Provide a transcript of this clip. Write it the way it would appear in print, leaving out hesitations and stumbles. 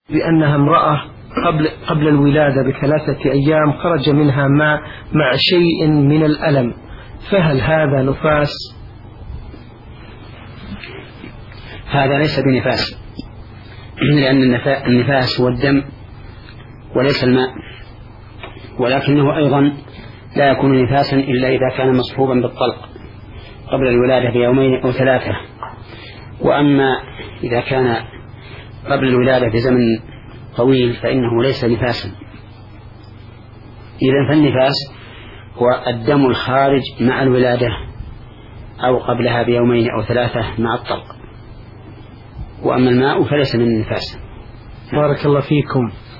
بأنها امرأة قبل الولادة ب3 أيام خرج منها ماء مع شيء من الألم، فهل هذا نفاس؟ هذا ليس بنفاس، لأن النفاس هو الدم وليس الماء، ولكنه أيضا لا يكون نفاسا إلا إذا كان مصحوبا بالطلق قبل الولادة ب2 أو 3. وأما إذا كان قبل الولادة بزمن طويل فإنه ليس نفاسا. إذن فالنفاس هو الدم الخارج مع الولادة أو قبلها ب2 أو 3 مع الطلق، وأما الماء فليس من النفاس. بارك الله فيكم.